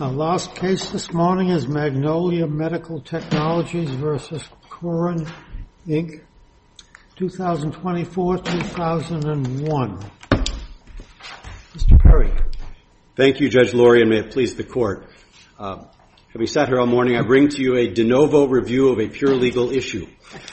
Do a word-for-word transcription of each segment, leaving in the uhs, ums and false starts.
Our last case this morning is Magnolia Medical Technologies versus Curran, Incorporated, twenty twenty-four to two thousand one. Mister Perry. Thank you, Judge Laurie, and may it please the Court. Uh, having sat here all morning, I bring to you a de novo review of a pure legal issue.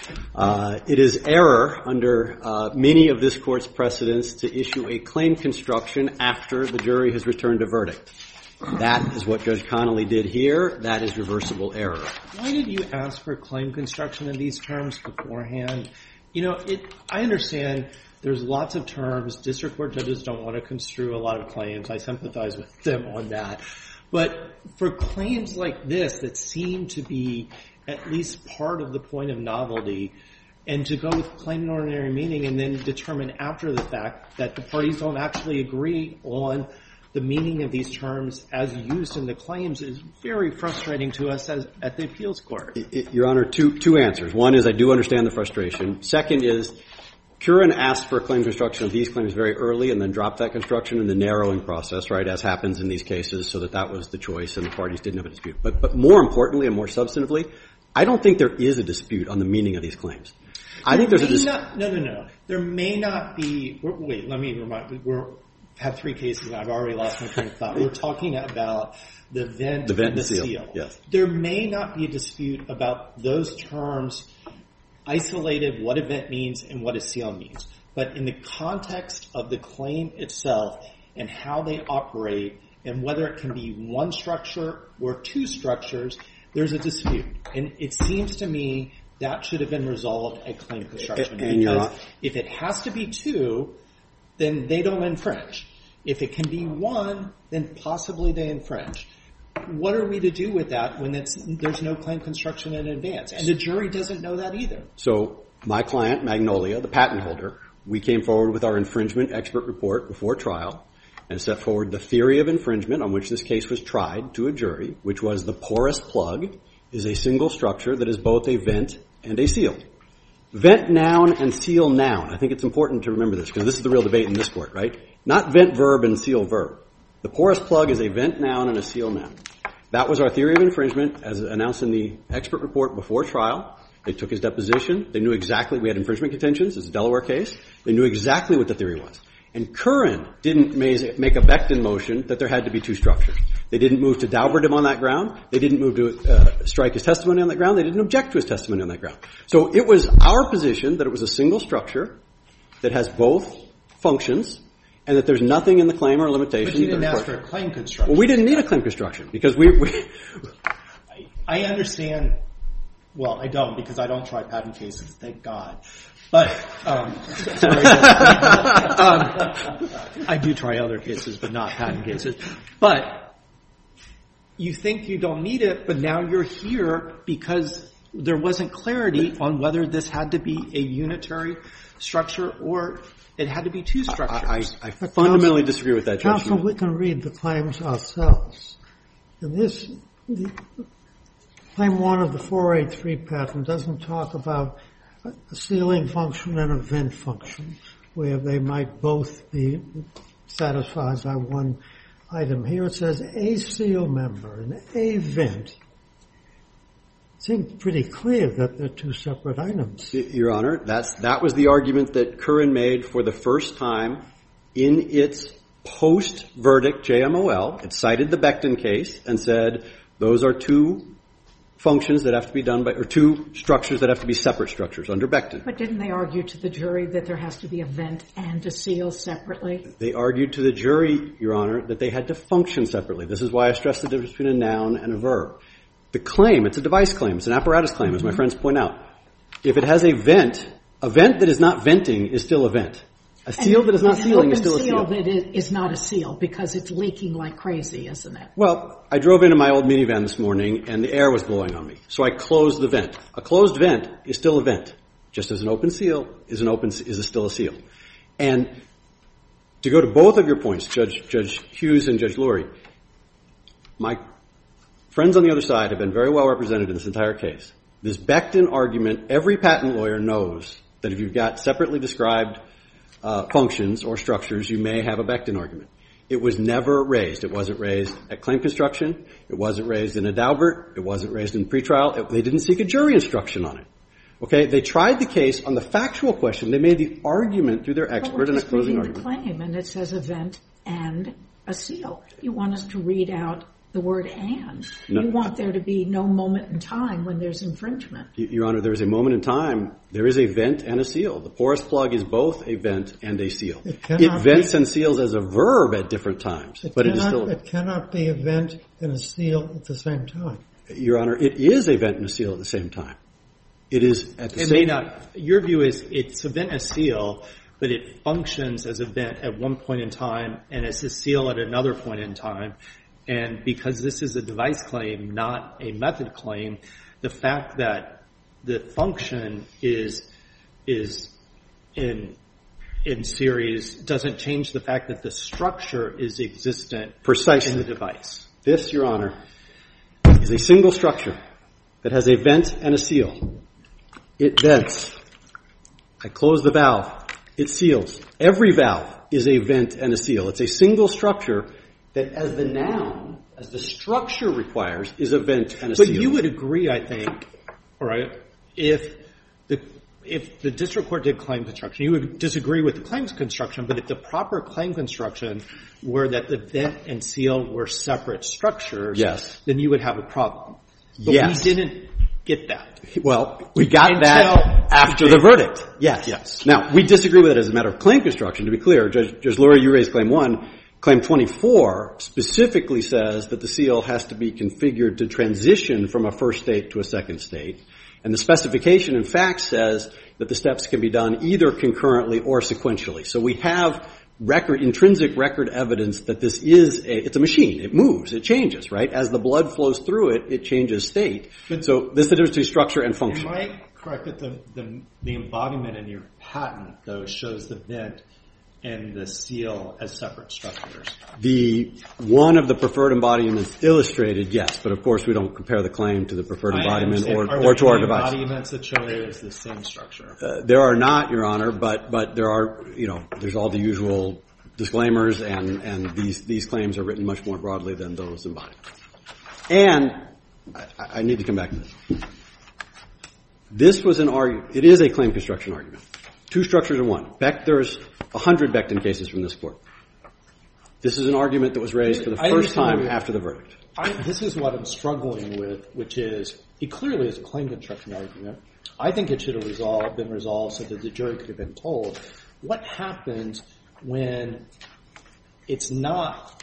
Uh, it is error under uh, many of this Court's precedents to issue a claim construction after the jury has returned a verdict. That is what Judge Connolly did here. That is reversible error. Why did you ask for claim construction in these terms beforehand? You know, it, I understand there's lots of terms. District court judges don't want to construe a lot of claims. I sympathize with them on that. But for claims like this that seem to be at least part of the point of novelty, and to go with plain and ordinary meaning and then determine after the fact that the parties don't actually agree on the meaning of these terms as used in the claims is very frustrating to us as, at the appeals court. It, it, Your Honor, two, two answers. One is I do understand the frustration. Second is Curran asked for a claim construction of these claims very early and then dropped that construction in the narrowing process, right, as happens in these cases, so that that was the choice and the parties didn't have a dispute. But, but more importantly and more substantively, I don't think there is a dispute on the meaning of these claims. I think there's a dispute. No, no, no. There may not be – wait, let me remind you. We're – had three cases, and I've already lost my train of thought. We're talking about the vent, the vent and the seal. seal. Yes. There may not be a dispute about those terms isolated, what a vent means and what a seal means. But in the context of the claim itself and how they operate and whether it can be one structure or two structures, there's a dispute. And it seems to me that should have been resolved at claim construction. And because if it has to be two, then they don't infringe. If it can be one, then possibly they infringe. What are we to do with that when it's, there's no claim construction in advance? And the jury doesn't know that either. So my client, Magnolia, the patent holder, we came forward with our infringement expert report before trial and set forward the theory of infringement on which this case was tried to a jury, which was the porous plug is a single structure that is both a vent and a seal. Vent noun and seal noun. I think it's important to remember this because this is the real debate in this court, right? Not vent verb and seal verb. The porous plug is a vent noun and a seal noun. That was our theory of infringement as announced in the expert report before trial. They took his deposition. They knew exactly we had infringement contentions. It's a Delaware case. They knew exactly what the theory was. And Curran didn't make a Becton motion that there had to be two structures. They didn't move to Daubert him on that ground. They didn't move to uh, strike his testimony on that ground. They didn't object to his testimony on that ground. So it was our position that it was a single structure that has both functions and that there's nothing in the claim or limitation. But you didn't ask for a claim construction. Well, we didn't need a claim construction because we... we I understand. Well, I don't because I don't try patent cases, thank God. But um, sorry, um, I do try other cases, but not patent cases. But you think you don't need it, but now you're here because there wasn't clarity on whether this had to be a unitary structure or it had to be two structures. I, I, I fundamentally disagree with that, Judge. Counsel, we can read the claims ourselves. And this, the, claim one of the four eighty-three patent doesn't talk about a sealing function and a vent function, where they might both be satisfied by one item. Here it says a seal member and a vent. It seems pretty clear that they're two separate items. Your Honor, that's, that was the argument that Curran made for the first time in its post-verdict J M O L. It cited the Becton case and said those are two functions that have to be done by, or two structures that have to be separate structures under Becton. But didn't they argue to the jury that there has to be a vent and a seal separately? They argued to the jury, Your Honor, that they had to function separately. This is why I stress the difference between a noun and a verb. The claim, it's a device claim, it's an apparatus claim, as my friends point out. If it has a vent, a vent that is not venting is still a vent. A seal that is not sealing is still a seal. An open seal that is not a seal because it's leaking like crazy, isn't it? Well, I drove into my old minivan this morning and the air was blowing on me. So I closed the vent. A closed vent is still a vent, just as an open seal is an open is still a seal. And to go to both of your points, Judge Judge Hughes and Judge Laurie, my friends on the other side have been very well represented in this entire case. This Becton argument, every patent lawyer knows that if you've got separately described Uh, functions or structures, you may have a Becton argument. It was never raised. It wasn't raised at claim construction. It wasn't raised in a Daubert. It wasn't raised in pretrial. It, they didn't seek a jury instruction on it. Okay? They tried the case on the factual question. They made the argument through their expert in a closing argument. But we're just reading the claim, and it says event and a seal. You want us to read out the word and. No. You want there to be no moment in time when there's infringement. Your Honor, there is a moment in time. There is a vent and a seal. The porous plug is both a vent and a seal. It, it vents be, and seals as a verb at different times, it but cannot, it is still. It cannot be a vent and a seal at the same time. Your Honor, it is a vent and a seal at the same time. It is at the it same. May not. Your view is it's a vent and a seal, but it functions as a vent at one point in time and as a seal at another point in time. And because this is a device claim, not a method claim, the fact that the function is is in in series doesn't change the fact that the structure is existent Precisely. in the device. This, Your Honor, is a single structure that has a vent and a seal. It vents. I close the valve. It seals. Every valve is a vent and a seal. It's a single structure that, as the noun, as the structure requires, is a vent and a but seal. But you would agree, I think, all right, if the if the district court did claim construction, you would disagree with the claims construction, but if the proper claim construction were that the vent and seal were separate structures, yes. then you would have a problem. But yes. we didn't get that. Well, we got Until that after the verdict. Yes. Yes. Now, we disagree with it as a matter of claim construction. To be clear, Judge, Judge Lurie, you raised claim one. Claim twenty-four specifically says that the seal has to be configured to transition from a first state to a second state. And the specification, in fact, says that the steps can be done either concurrently or sequentially. So we have record, intrinsic record evidence that this is a, it's a machine. It moves. It changes, right? As the blood flows through it, it changes state. But so this is the difference between structure and function. Am I correct that the, the, the embodiment in your patent, though, shows the vent and the seal as separate structures? The one of the preferred embodiments illustrated, yes, but of course we don't compare the claim to the preferred I embodiment or, are or to our device. Embodiments that show it as the same structure. Uh, there are not, Your Honor, but but there are, you know, there's all the usual disclaimers, and and these these claims are written much more broadly than those embodiments. And I, I need to come back to this. This was an argument. It is a claim construction argument. Two structures in one. Beck, there's a hundred Becton cases from this court. This is an argument that was raised for the I first time agree. after the verdict. I, this is what I'm struggling with, which is it clearly is a claim construction argument. I think it should have resolved, been resolved so that the jury could have been told what happens when it's not,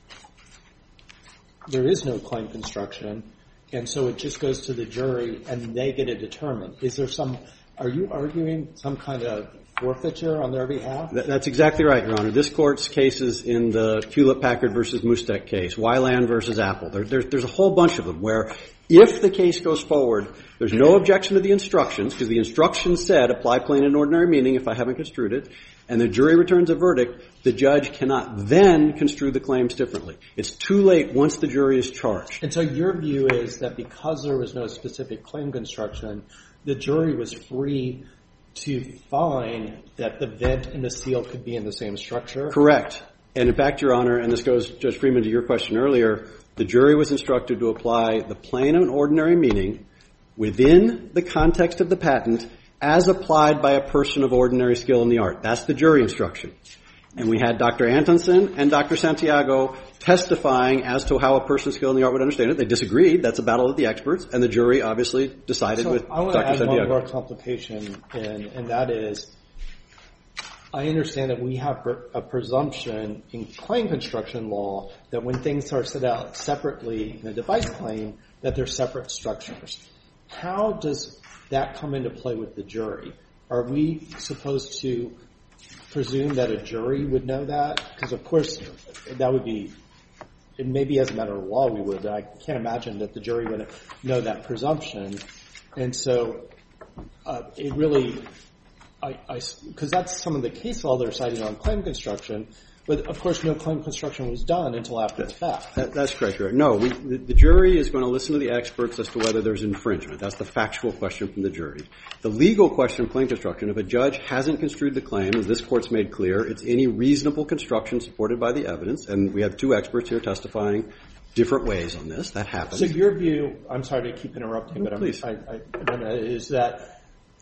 there is no claim construction, and so it just goes to the jury and they get to determine. Is there some, are you arguing some kind of forfeiture on their behalf? Th- that's exactly right, Your Honor. This court's cases in the Hewlett-Packard versus Mustek case, Weiland versus Apple, there, there, there's a whole bunch of them where if the case goes forward, there's no objection to the instructions, because the instructions said apply plain and ordinary meaning if I haven't construed it, and the jury returns a verdict, the judge cannot then construe the claims differently. It's too late once the jury is charged. And so your view is that because there was no specific claim construction, the jury was free to find that the vent and the seal could be in the same structure? Correct. And in fact, Your Honor, and this goes, Judge Freeman, to your question earlier, the jury was instructed to apply the plain and ordinary meaning within the context of the patent as applied by a person of ordinary skill in the art. That's the jury instruction. And we had Doctor Antonsen and Doctor Santiago testifying as to how a person of skill in the art would understand it. They disagreed. That's a battle of the experts. And the jury obviously decided so with I want Doctor to add Santiago. one more complication, and, and that is I understand that we have a presumption in claim construction law that when things are set out separately in a device claim, that they're separate structures. How does that come into play with the jury? Are we supposed to presume that a jury would know that? Because, of course, that would be, and maybe as a matter of law we would, but I can't imagine that the jury would know that presumption. And so uh, it really, I, I, because that's some of the case law they're citing on claim construction, But, of course, no claim construction was done until after the fact. That, that's correct, Your Honor. No, we, the, the jury is going to listen to the experts as to whether there's infringement. That's the factual question from the jury. The legal question of claim construction, if a judge hasn't construed the claim, as this Court's made clear, it's any reasonable construction supported by the evidence, and we have two experts here testifying different ways on this. That happens. So your view, I'm sorry to keep interrupting, No, but I'm, please. I, I, I, is that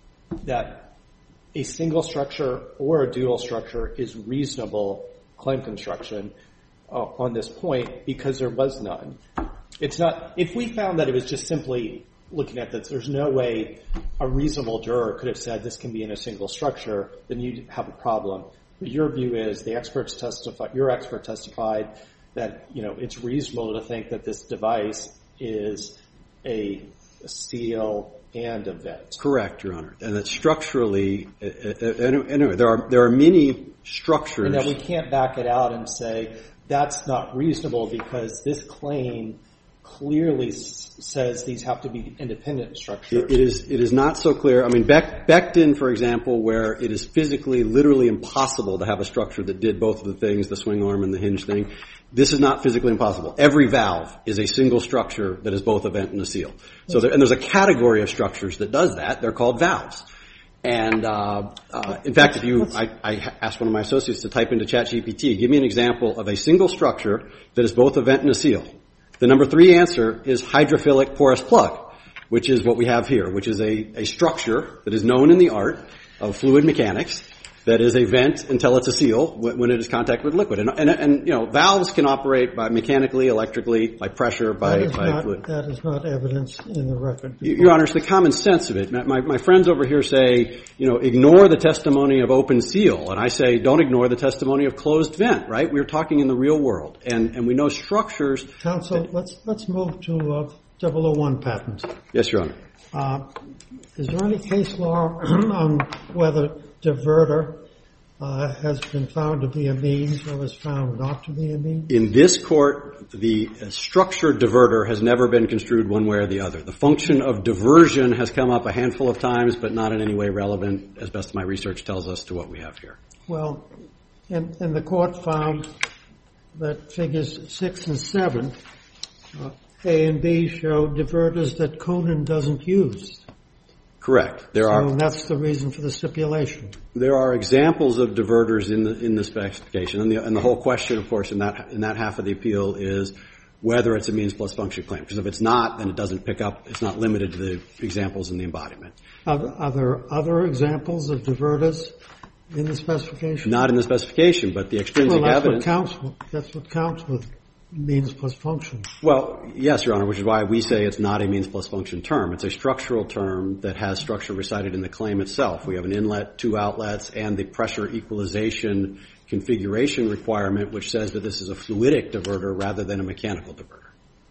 that a single structure or a dual structure is reasonable claim construction uh, on this point because there was none. It's not, if we found that it was just simply looking at this, there's no way a reasonable juror could have said this can be in a single structure, then you'd have a problem. But your view is the experts testified, your expert testified that, you know, it's reasonable to think that this device is a, a seal and a vent. Correct, Your Honor. And that structurally, uh, uh, anyway, there are there are many structures. And that we can't back it out and say that's not reasonable because this claim clearly s- says these have to be independent structures. It, it is it is not so clear. I mean, Beck, Becton, for example, where it is physically, literally impossible to have a structure that did both of the things, the swing arm and the hinge thing. This is not physically impossible. Every valve is a single structure that is both a vent and a seal. So there, and there's a category of structures that does that. They're called valves. And uh, uh, in fact, if you, I, I asked one of my associates to type into ChatGPT, give me an example of a single structure that is both a vent and a seal. The number three answer is hydrophilic porous plug, which is what we have here, which is a, a structure that is known in the art of fluid mechanics that is a vent until it's a seal when it is contact with liquid. And, and, and you know, valves can operate by mechanically, electrically, by pressure, by, that is by not, fluid. That is not evidence in the record. Your Honor, it's the common sense of it. My, my friends over here say, you know, ignore the testimony of open seal. And I say, don't ignore the testimony of closed vent, right? We're talking in the real world. And, and we know structures. Counsel, that, let's, let's move to uh, double oh one patent. Yes, Your Honor. Uh, is there any case law on whether diverter uh, has been found to be a means or was found not to be a means? In this court, the structure diverter has never been construed one way or the other. The function of diversion has come up a handful of times, but not in any way relevant, as best my research tells us, to what we have here. Well, and, and the court found that figures six and seven, uh, A and B, show diverters that Conan doesn't use. Correct. There are. So that's the reason for the stipulation. There are examples of diverters in the in the specification, and the and the whole question, of course, in that in that half of the appeal is whether it's a means plus function claim. Because if it's not, then it doesn't pick up. It's not limited to the examples in the embodiment. Are, are there other examples of diverters in the specification? Not in the specification, but the extrinsic well, that's evidence. What counts, that's what counts with means plus function. Well, yes, Your Honor, which is why we say it's not a means plus function term. It's a structural term that has structure recited in the claim itself. We have an inlet, two outlets, and the pressure equalization configuration requirement, which says that this is a fluidic diverter rather than a mechanical diverter.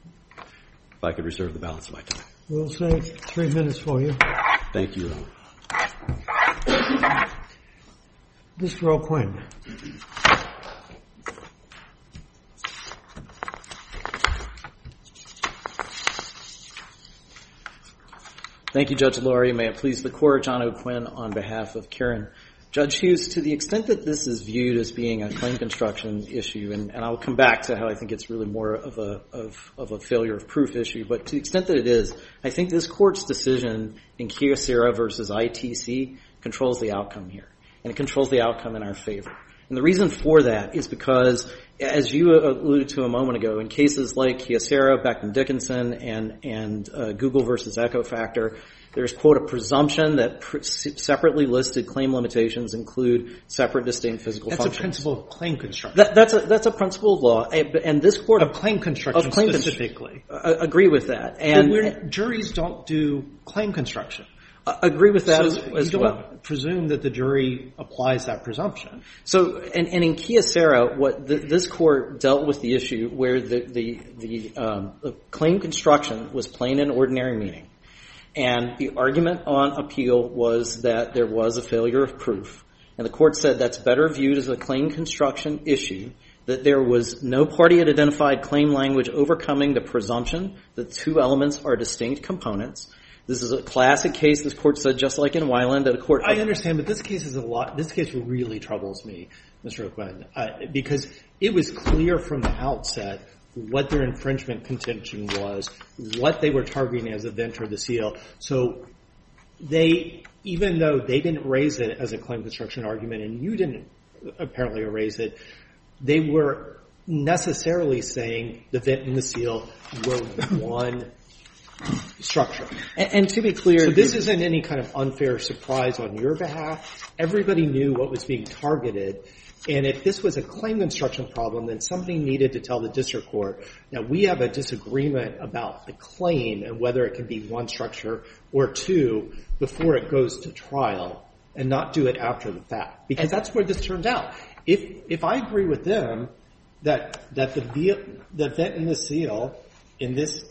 If I could reserve the balance of my time. We'll save three minutes for you. Thank you, Your Honor. Mister O'Quinn. Thank you, Judge Laurie. May it please the Court, John O'Quinn on behalf of Kieran. Judge Hughes, to the extent that this is viewed as being a claim construction issue, and, and I'll come back to how I think it's really more of a, of, of a failure of proof issue, but to the extent that it is, I think this Court's decision in Kyocera versus I T C controls the outcome here, and it controls the outcome in our favor. And the reason for that is because, as you alluded to a moment ago, in cases like Kyocera, Becton Dickinson, and, and uh, Google versus Echo Factor, there's, quote, a presumption that pr- separately listed claim limitations include separate, distinct physical that's functions. That's a principle of claim construction. That, that's, a, that's a principle of law. And this Court... Of claim construction of claim specifically. Con- uh, agree with that. And But juries don't do claim construction. Uh, agree with that so as, as you don't well. presume that the jury applies that presumption. So, and, and in Kyocera, what the, this Court dealt with the issue where the the the, um, the claim construction was plain and ordinary meaning, and the argument on appeal was that there was a failure of proof, and the Court said that's better viewed as a claim construction issue, that there was no party had identified claim language overcoming the presumption that two elements are distinct components. This is a classic case, this Court said, just like in Weiland, that a court... I understand, but this case is a lot, this case really troubles me Mister O'Quinn, uh, because it was clear from the outset what their infringement contention was, what they were targeting as a vent or the seal. So they, even though they didn't raise it as a claim construction argument and you didn't apparently raise it, they were necessarily saying the vent and the seal were one structure. And, and to be clear, so this isn't any kind of unfair surprise on your behalf. Everybody knew what was being targeted. And if this was a claim construction problem, then somebody needed to tell the district court, now we have a disagreement about the claim and whether it can be one structure or two before it goes to trial, and not do it after the fact. Because that's where this turned out. If if I agree with them that that the the vent and the seal in this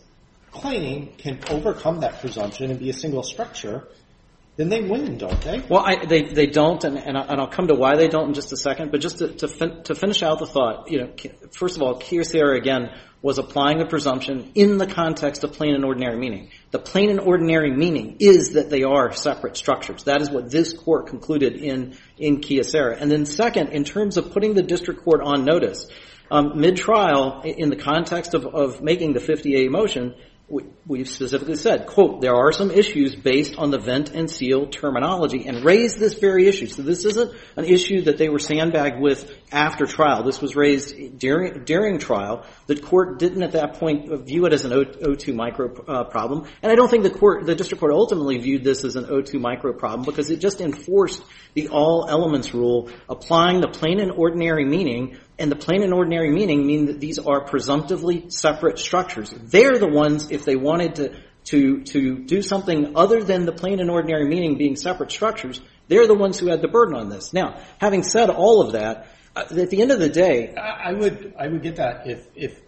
claim can overcome that presumption and be a single structure, then they win, don't they? Well, I, they they don't, and and, I, and I'll come to why they don't in just a second. But just to to, fin- to finish out the thought, you know, first of all, Kyocera again was applying a presumption in the context of plain and ordinary meaning. The plain and ordinary meaning is that they are separate structures. That is what this court concluded in in Kyocera. And then second, in terms of putting the district court on notice, um, mid-trial, in the context of of making the fifty A motion, we've specifically said, quote, there are some issues based on the vent and seal terminology, and raised this very issue. So this isn't an issue that they were sandbagged with after trial. This was raised during during trial. The court didn't at that point view it as an O two micro uh, problem, and I don't think the court, the district court ultimately viewed this as an O two micro problem because it just enforced the all elements rule, applying the plain and ordinary meaning. And the plain and ordinary meaning mean that these are presumptively separate structures. They're the ones, if they wanted to, to, to do something other than the plain and ordinary meaning being separate structures, they're the ones who had the burden on this. Now, having said all of that, uh, at the end of the day, I would, I would get that if, if,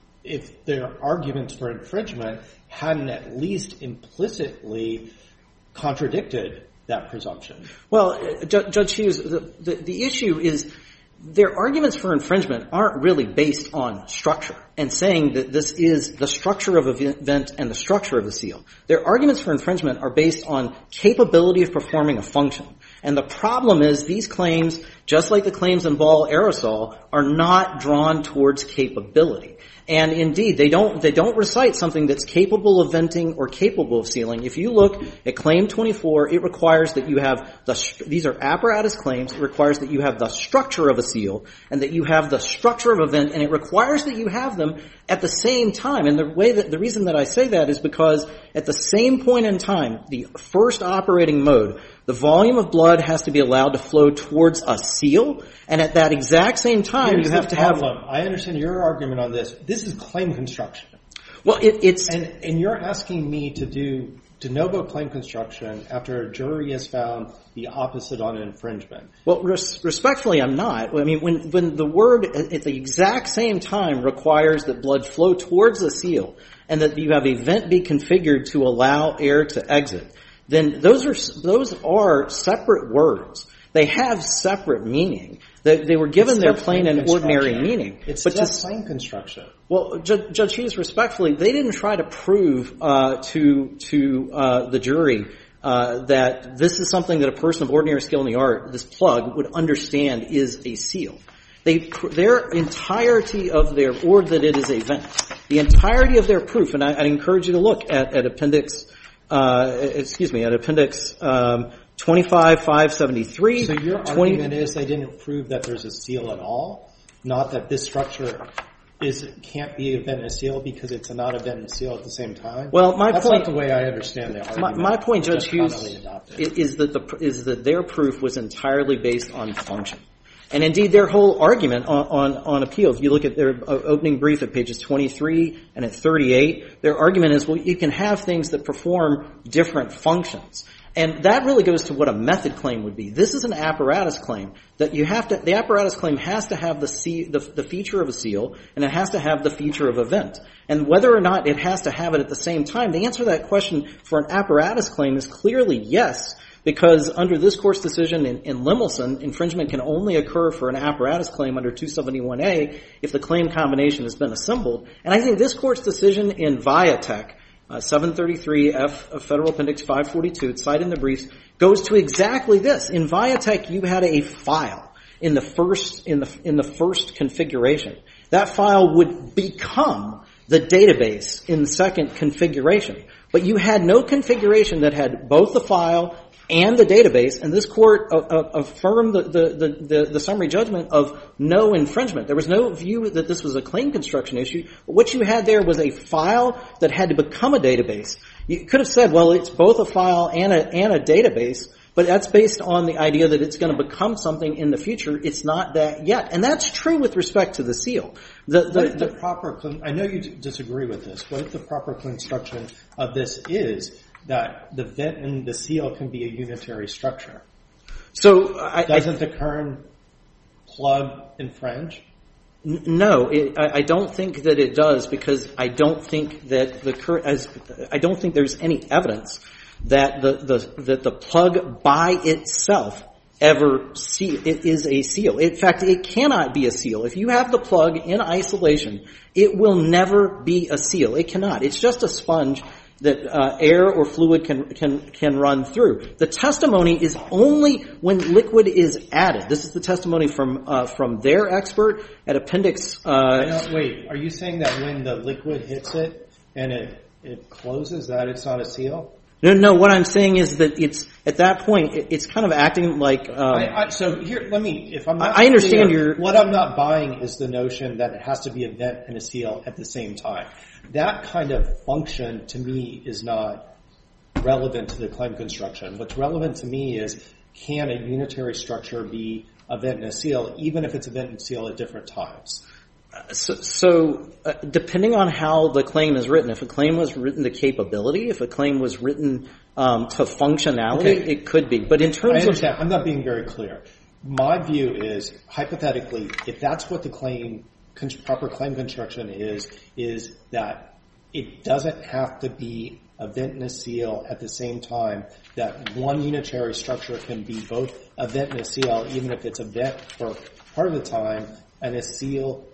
if their arguments for infringement hadn't at least implicitly contradicted that presumption. Well, uh, J- Judge Hughes, the, the, the issue is, their arguments for infringement aren't really based on structure and saying that this is the structure of a vent and the structure of a seal. Their arguments for infringement are based on capability of performing a function. And the problem is these claims, just like the claims in Ball Aerosol, are not drawn towards capability. And indeed, they don't, they don't recite something that's capable of venting or capable of sealing. If you look at Claim twenty-four, it requires that you have the, these are apparatus claims, it requires that you have the structure of a seal and that you have the structure of a vent, and it requires that you have them at the same time. And the way that, the reason that I say that is because at the same point in time, the first operating mode, the volume of blood has to be allowed to flow towards a seal, and at that exact same time, Here's you have the to have. problem. I understand your argument on this. This is claim construction. Well, it, it's and and you're asking me to do de novo claim construction after a jury has found the opposite on infringement. Well, res- respectfully, I'm not. I mean, when when the word at the exact same time requires that blood flow towards the seal and that you have a vent be configured to allow air to exit, then those are those are separate words. They have separate meaning. They, they were given their plain and ordinary meaning. It's but just to, claim construction. Well, Judge, Judge Hughes, respectfully, they didn't try to prove uh, to to uh, the jury uh, that this is something that a person of ordinary skill in the art, this plug, would understand is a seal. They, their entirety of their, or that it is a vent, the entirety of their proof, and I, I'd encourage you to look at, at appendix, uh, excuse me, at appendix um, twenty-five five seventy-three. So your twenty argument is they didn't prove that there's a seal at all, not that this structure is can't be a vent and a seal because it's not a vent and seal at the same time. Well, my That's point, not the way I understand the argument. My, my point, Judge That's Hughes, commonly adopted. is that the is that their proof was entirely based on function. And indeed, their whole argument on, on, on appeal, if you look at their opening brief at pages twenty-three and at thirty-eight, their argument is, well, you can have things that perform different functions. And that really goes to what a method claim would be. This is an apparatus claim that you have to, the apparatus claim has to have the, C, the, the feature of a seal, and it has to have the feature of a vent. And whether or not it has to have it at the same time, the answer to that question for an apparatus claim is clearly yes, because under this Court's decision in, in Lemelson, infringement can only occur for an apparatus claim under two seventy-one A if the claim combination has been assembled. And I think this Court's decision in Viatech, uh, seven thirty-three F of Federal Appendix five forty-two, it's cited in the briefs, goes to exactly this. In Viatech, you had a file. in the first in the in the first configuration. That file would become the database in the second configuration. But you had no configuration that had both the file and the database, and this court uh, uh, affirmed the, the, the, the summary judgment of no infringement. There was no view that this was a claim construction issue. What you had there was a file that had to become a database. You could have said, well, it's both a file and a, and a database, but that's based on the idea that it's going to become something in the future. It's not that yet. And that's true with respect to the seal. The, the, what if the, the proper, I know you disagree with this, what if the proper construction of this is that the vent and the seal can be a unitary structure? So I, Doesn't I, the current plug infringe? N- No, it, I, I don't think that it does, because I don't think that the current, as I don't think there's any evidence that the, the that the plug by itself ever seal, it is a seal. In fact, it cannot be a seal. If you have the plug in isolation, it will never be a seal. It cannot. It's just a sponge that uh, air or fluid can can can run through. The testimony is only when liquid is added. This is the testimony from uh, from their expert at Appendix. Uh, I don't, wait, are you saying that when the liquid hits it and it it closes, that it's not a seal? No, no. What I'm saying is that it's at that point it, it's kind of acting like. Um, I, I, so here, let me. If I'm not I understand clear, your. What I'm not buying is the notion that it has to be a vent and a seal at the same time. That kind of function to me is not relevant to the claim construction. What's relevant to me is, can a unitary structure be a vent and a seal, even if it's a vent and seal at different times? So, so uh, depending on how the claim is written, if a claim was written to capability, if a claim was written um, to functionality, Okay. it could be. But in terms I of understand. I'm not being very clear. My view is, hypothetically, if that's what the claim, proper claim construction is, is that it doesn't have to be a vent and a seal at the same time, that one unitary structure can be both a vent and a seal, even if it's a vent for part of the time and a seal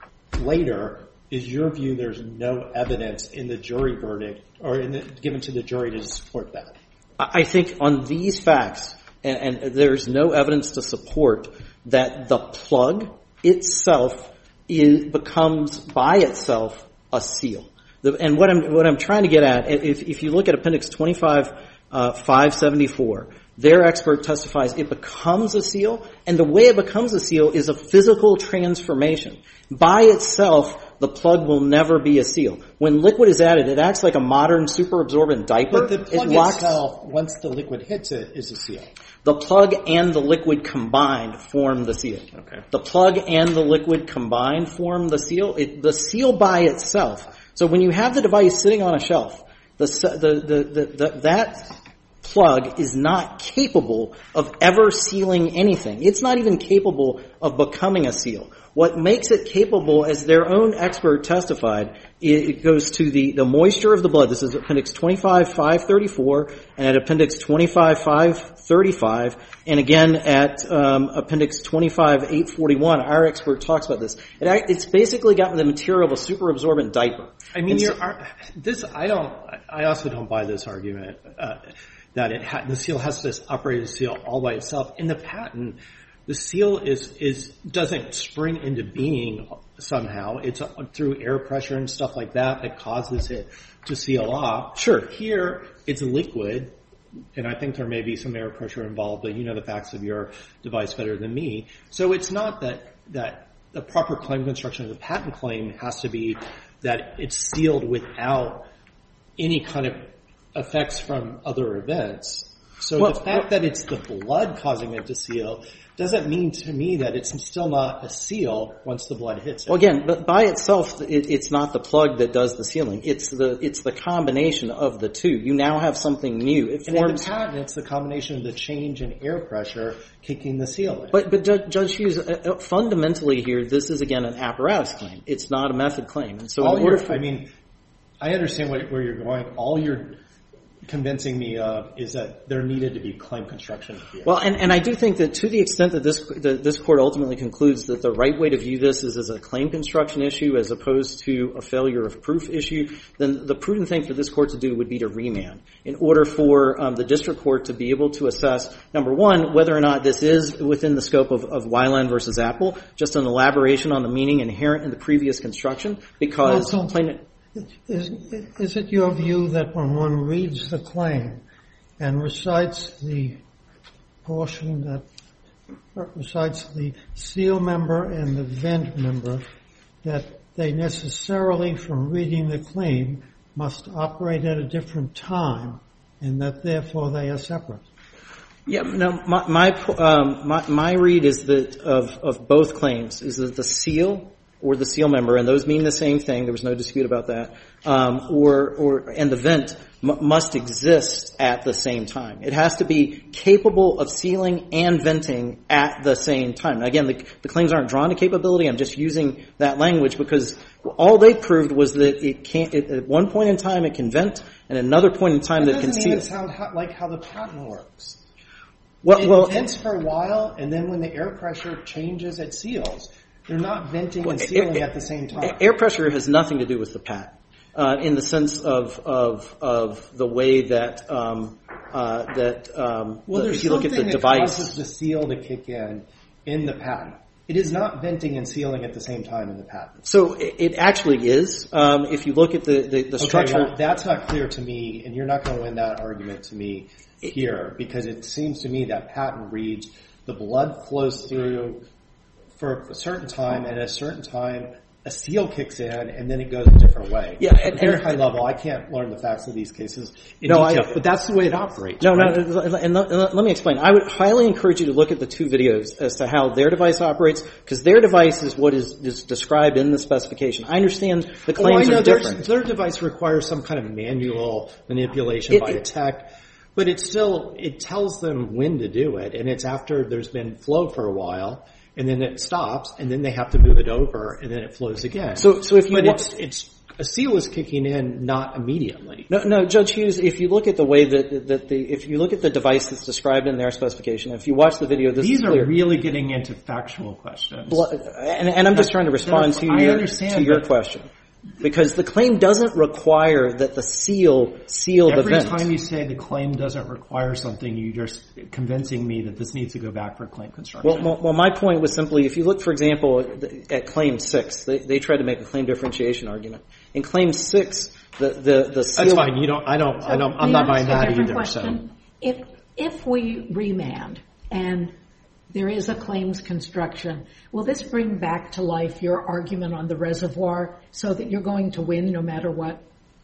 later. Is your view there's no evidence in the jury verdict or in the, given to the jury to support that? I think on these facts, and, and there's no evidence to support that the plug itself is, becomes by itself a seal. The, and what I'm what I'm trying to get at, if, if you look at Appendix twenty-five, uh, five seventy-four, their expert testifies it becomes a seal, and the way it becomes a seal is a physical transformation. By itself, the plug will never be a seal. When liquid is added, it acts like a modern superabsorbent diaper. But the plug it locks, itself, once the liquid hits it, is a seal. The plug and the liquid combined form the seal. Okay. The plug and the liquid combined form the seal. It, the seal by itself. So when you have the device sitting on a shelf, the, the, the, the, the, that plug is not capable of ever sealing anything. It's not even capable of becoming a seal. What makes it capable, as their own expert testified, it goes to the, the moisture of the blood. This is Appendix twenty-five, five thirty-four, and at Appendix twenty-five, five thirty-five, and again at um, Appendix twenty-five, eight forty-one. Our expert talks about this. It, it's basically got the material of a superabsorbent diaper. I mean, you're, this. I don't. I also don't buy this argument uh, that it ha- the seal has this operated seal all by itself. In the patent, the seal is is doesn't spring into being somehow. It's uh, through air pressure and stuff like that that causes it to seal off. Sure. Here, it's liquid, and I think there may be some air pressure involved, but you know the facts of your device better than me. So it's not that that the proper claim construction of the patent claim has to be that it's sealed without any kind of effects from other events. So well, the fact that it's the blood causing it to seal doesn't mean to me that it's still not a seal once the blood hits it. Well, again, but by itself, it, it's not the plug that does the sealing. It's the it's the combination of the two. You now have something new. It and forms. In the patent, it's the combination of the change in air pressure kicking the seal in. But but Judge Hughes, uh, fundamentally here, this is again an apparatus claim. It's not a method claim. And so, all in order your, for, I mean, I understand what, where you're going. All you're convincing me of is that there needed to be claim construction here. Well, and, and I do think that to the extent that this that this court ultimately concludes that the right way to view this is as a claim construction issue as opposed to a failure of proof issue, then the prudent thing for this court to do would be to remand in order for um, the district court to be able to assess, number one, whether or not this is within the scope of, of Weiland versus Apple, just an elaboration on the meaning inherent in the previous construction, because Also, plain, Is, is it your view that when one reads the claim and recites the portion that recites the seal member and the vent member, that they necessarily, from reading the claim, must operate at a different time, and that therefore they are separate? Yeah, no, my my um, my, my read is that of of both claims is that the seal or the seal member, and those mean the same thing. There was no dispute about that. Um, or, or, and the vent m- must exist at the same time. It has to be capable of sealing and venting at the same time. Now, again, the, the claims aren't drawn to capability. I'm just using that language because all they proved was that it can't. It, at one point in time, it can vent, and another point in time, that, that it can seal. That doesn't even sound how, like how the patent works. Well, it well, vents for a while, and then when the air pressure changes, it seals. They're not venting well, and sealing air, at the same time. Air pressure has nothing to do with the patent, uh, in the sense of of of the way that um, uh, that um, well, the, there's if you look at the that device, causes the seal to kick in in the patent. It is not venting and sealing at the same time in the patent. So it, it actually is. Um, if you look at the the, the okay, structure, well, that's not clear to me, and you're not going to win that argument to me here because it seems to me that patent reads the blood flows through for a certain time, and at a certain time, a seal kicks in, and then it goes a different way. Yeah, and, very and, high level. I can't learn the facts of these cases in no, detail, I, but that's the way it operates. No, right? no, and let, and let me explain. I would highly encourage you to look at the two videos as to how their device operates, because their device is what is, is described in the specification. I understand the claims oh, I know are different. Their, their device requires some kind of manual manipulation it, by a tech. But it still, it tells them when to do it, and it's after there's been flow for a while, and then it stops, and then they have to move it over, and then it flows again. So, so if you but wa- it's, it's a seal is kicking in not immediately. No, no, Judge Hughes, if you look at the way that, that the, if you look at the device that's described in their specification, if you watch the video, this These is clear. are really getting into factual questions. Blood, and, and I'm just trying to respond to I your, understand, to your question. Because the claim doesn't require that the seal seal the Every vent. time you say the claim doesn't require something, you're just convincing me that this needs to go back for claim construction. Well, well, well my point was simply, if you look, for example, at, at Claim six, they, they tried to make a claim differentiation argument. In Claim six, the the the seal. That's fine. You don't. I don't. So I don't. I'm may not I buying ask a that different either. question? So. If if we remand and there is a claims construction, will this bring back to life your argument on the reservoir so that you're going to win no matter what?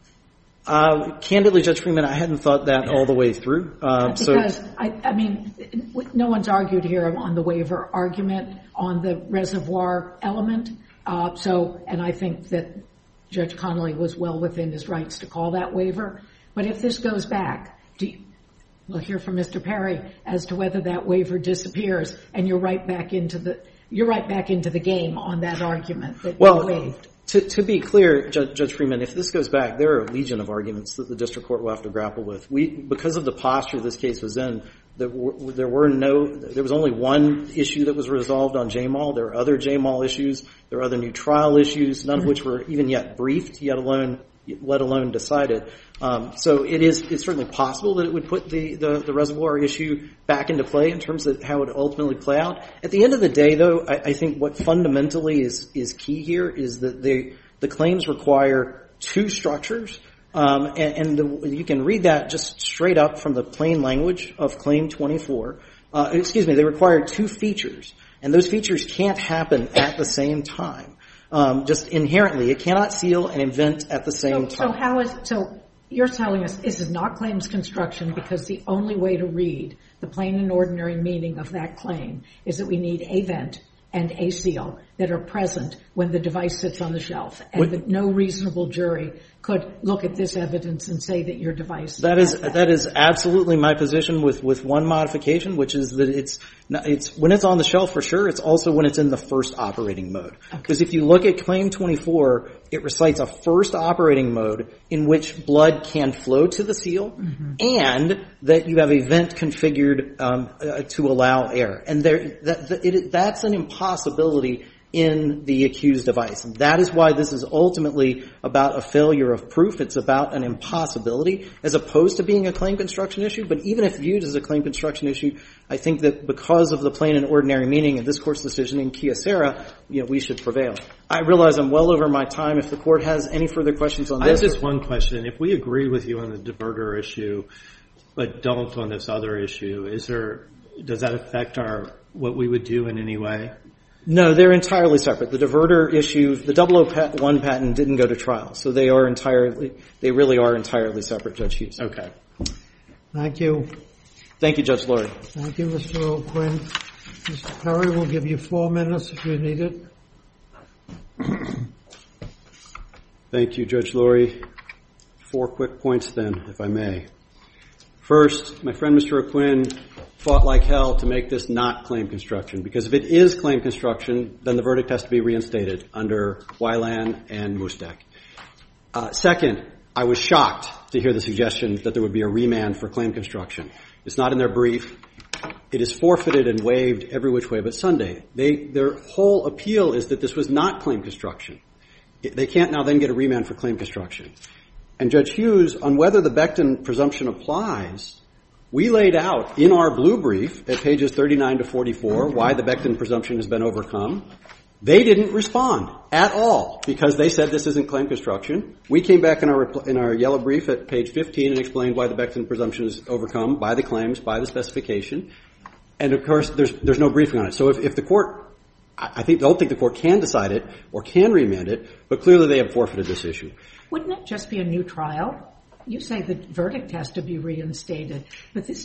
Uh, candidly, Judge Freeman, I hadn't thought that all the way through. Uh, because, so, I, I mean, no one's argued here on the waiver argument on the reservoir element. Uh, so, and I think that Judge Connolly was well within his rights to call that waiver. But if this goes back, do you, we'll hear from Mister Perry as to whether that waiver disappears, and you're right back into the you're right back into the game on that argument that well, you waived. To, to be clear, Judge, Judge Freeman, if this goes back, there are a legion of arguments that the district court will have to grapple with. We, because of the posture this case was in, there were, there were no, there was only one issue that was resolved on J M A L. There are other J M A L issues. There are other new trial issues, none of which were even yet briefed, yet alone, let alone decided. Um, so it is, it's certainly possible that it would put the, the, the reservoir issue back into play in terms of how it ultimately play out. At the end of the day, though, I, I think what fundamentally is, is key here is that they, the claims require two structures, um, and, and the, you can read that just straight up from the plain language of Claim twenty-four. Uh, excuse me, they require two features, and those features can't happen at the same time. Um, just inherently, it cannot seal and invent at the same so, time. So how is so? You're telling us this is not claims construction because the only way to read the plain and ordinary meaning of that claim is that we need a vent and a seal. that are present when the device sits on the shelf, and that no reasonable jury could look at this evidence and say that your device that is that. that is absolutely my position, with with one modification, which is that it's not, it's when it's on the shelf for sure. It's also when it's in the first operating mode, because okay. if you look at Claim twenty-four, it recites a first operating mode in which blood can flow to the seal, mm-hmm. and that you have a vent configured um, uh, to allow air, and there that, that it, that's an impossibility in the accused device. And that is why this is ultimately about a failure of proof. It's about an impossibility as opposed to being a claim construction issue. But even if viewed as a claim construction issue, I think that because of the plain and ordinary meaning of this Court's decision in Kyocera, you know, we should prevail. I realize I'm well over my time. If the Court has any further questions on I this. I have just one question. If we agree with you on the diverter issue, but don't on this other issue, is there, does that affect our, what we would do in any way? No, they're entirely separate. The diverter issue, the double oh one patent didn't go to trial, so they are entirely, they really are entirely separate, Judge Hughes. Okay. Thank you. Thank you, Judge Lurie. Thank you, Mister O'Quinn. Mister Perry will give you four minutes if you need it. Thank you, Judge Lurie. Four quick points then, if I may. First, my friend Mister O'Quinn fought like hell to make this not claim construction, because if it is claim construction, then the verdict has to be reinstated under Weiland and Mustek. Uh, second, I was shocked to hear the suggestion that there would be a remand for claim construction. It's not in their brief. It is forfeited and waived every which way but Sunday. They, their whole appeal is that this was not claim construction. It, they can't now then get a remand for claim construction. And Judge Hughes, on whether the Becton presumption applies, we laid out in our blue brief at pages thirty-nine to forty-four why the Becton presumption has been overcome. They didn't respond at all because they said this isn't claim construction. We came back in our in our yellow brief at page fifteen and explained why the Becton presumption is overcome by the claims, by the specification. And of course, there's there's no briefing on it. So if, if the court, I think don't think the court can decide it or can remand it, but clearly they have forfeited this issue. Wouldn't it just be a new trial? You say the verdict has to be reinstated, but this,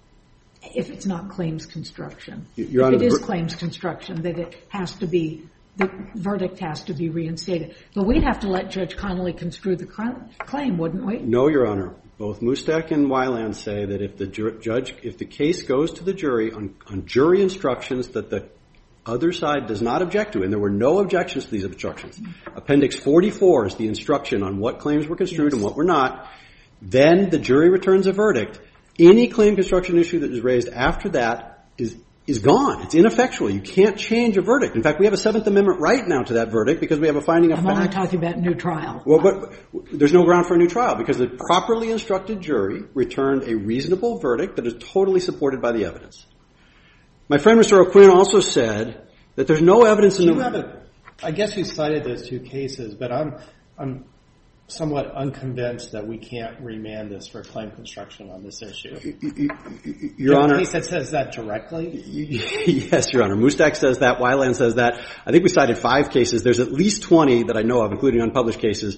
if it's not claims construction, Your if Honor, it is ver- claims construction, that it has to be, the verdict has to be reinstated. But we'd have to let Judge Connolly construe the claim, wouldn't we? No, Your Honor. Both Mustek and Weiland say that if the ju- judge, if the case goes to the jury on, on jury instructions that the other side does not object to, and there were no objections to these instructions. Appendix forty-four is the instruction on what claims were construed yes. and what were not. Then the jury returns a verdict. Any claim construction issue that is raised after that is is gone. It's ineffectual. You can't change a verdict. In fact, we have a Seventh Amendment right now to that verdict because we have a finding of I'm fact. only talking about new trial. Well, but there's no ground for a new trial because the properly instructed jury returned a reasonable verdict that is totally supported by the evidence. My friend Mister O'Quinn also said that there's no evidence in you the... Have a, I guess you cited those two cases, but I'm I'm somewhat unconvinced that we can't remand this for claim construction on this issue. Your Honor... a case that says that directly? Yes, Your Honor. Mustak says that. Weiland says that. I think we cited five cases. There's at least twenty that I know of, including unpublished cases.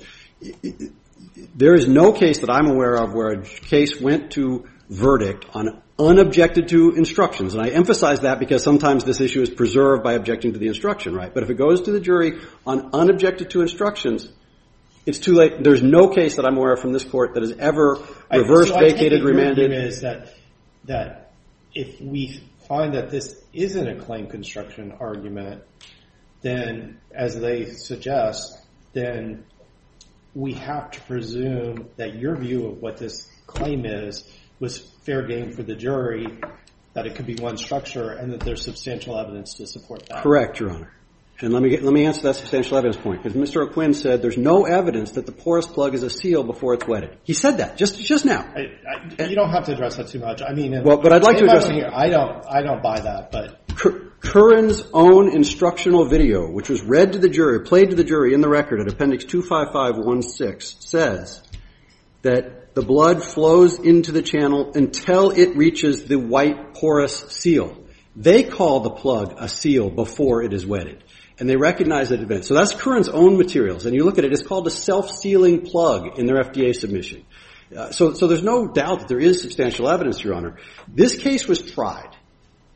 There is no case that I'm aware of where a case went to verdict on unobjected to instructions. And I emphasize that because sometimes this issue is preserved by objecting to the instruction, right? But if it goes to the jury on unobjected to instructions, it's too late. There's no case that I'm aware of from this court that has ever reversed, I, so vacated, I remanded. Your view is that, that if we find that this isn't a claim construction argument, then, as they suggest, then we have to presume that your view of what this claim is was fair game for the jury, that it could be one structure, and that there's substantial evidence to support that. Correct, Your Honor. And let me get, let me answer that substantial evidence point, because Mister O'Quinn said there's no evidence that the porous plug is a seal before it's wetted. He said that just just now. I, I, you don't have to address that too much. I mean, well, but I'd like to address it. Here, I don't I don't buy that, but Curran's own instructional video, which was read to the jury, played to the jury in the record at Appendix two five five one six, says that the blood flows into the channel until it reaches the white porous seal. They call the plug a seal before it is wetted. And they recognize that event. So that's Curran's own materials. And you look at it, it's called a self-sealing plug in their F D A submission. Uh, so, so there's no doubt that there is substantial evidence, Your Honor. This case was tried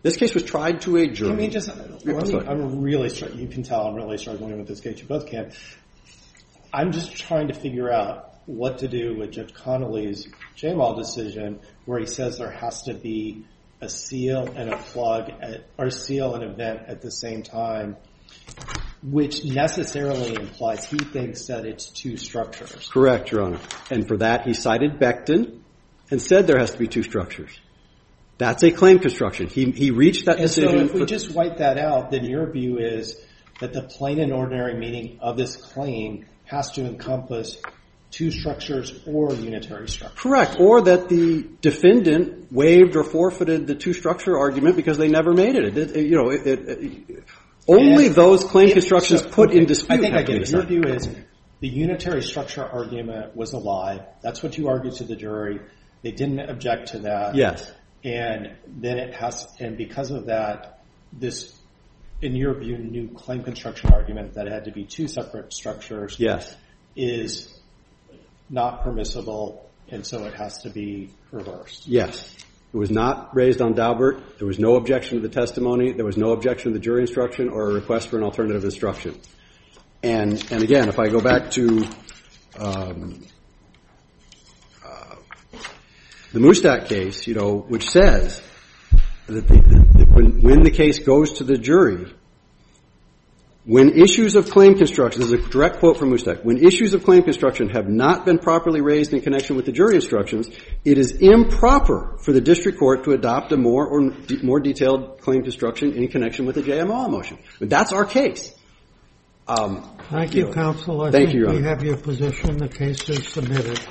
This case was tried to a jury. Let me just, let me, I'm really, you can tell I'm really struggling with this case. You both can. I'm just trying to figure out what to do with Judge Connolly's Jamal decision where he says there has to be a seal and a plug at, or seal and a vent at the same time, which necessarily implies he thinks that it's two structures. Correct, Your Honor. And for that, he cited Becton and said there has to be two structures. That's a claim construction. He he reached that and decision. So if we just wipe that out, then your view is that the plain and ordinary meaning of this claim has to encompass two structures or unitary structure. Correct. Or that the defendant waived or forfeited the two-structure argument because they never made it. it, it you know, it, it, it, only and those claim constructions so, put okay, in dispute. I think I get it. Your view is the unitary structure argument was a lie. That's what you argued to the jury. They didn't object to that. Yes. And then it has, and because of that, this, in your view, new claim construction argument that it had to be two separate structures. Yes. Is not permissible, and so it has to be reversed. Yes. It was not raised on Daubert. There was no objection to the testimony. There was no objection to the jury instruction or a request for an alternative instruction. And and again, if I go back to um, uh, the Mustat case, you know, which says that, the, that when, when the case goes to the jury, when issues of claim construction, this is a direct quote from Mustat, when issues of claim construction have not been properly raised in connection with the jury instructions, it is improper for the district court to adopt a more or de- more detailed claim construction in connection with the J M O L motion. But that's our case. Um, Thank you, you know, counsel. I thank think you, Your we Honor. have your position. The case is submitted.